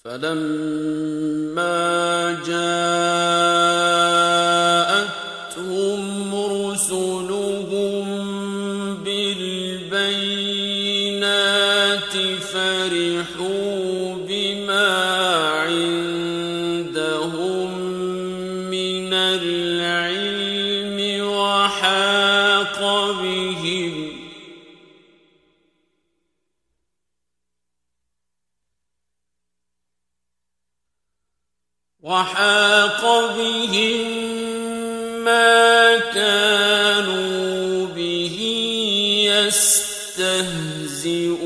فلما جاءتهم رسلهم بالبينات فرحوا بما عندهم من العلم وحاق بهم ما كانوا به يستهزئون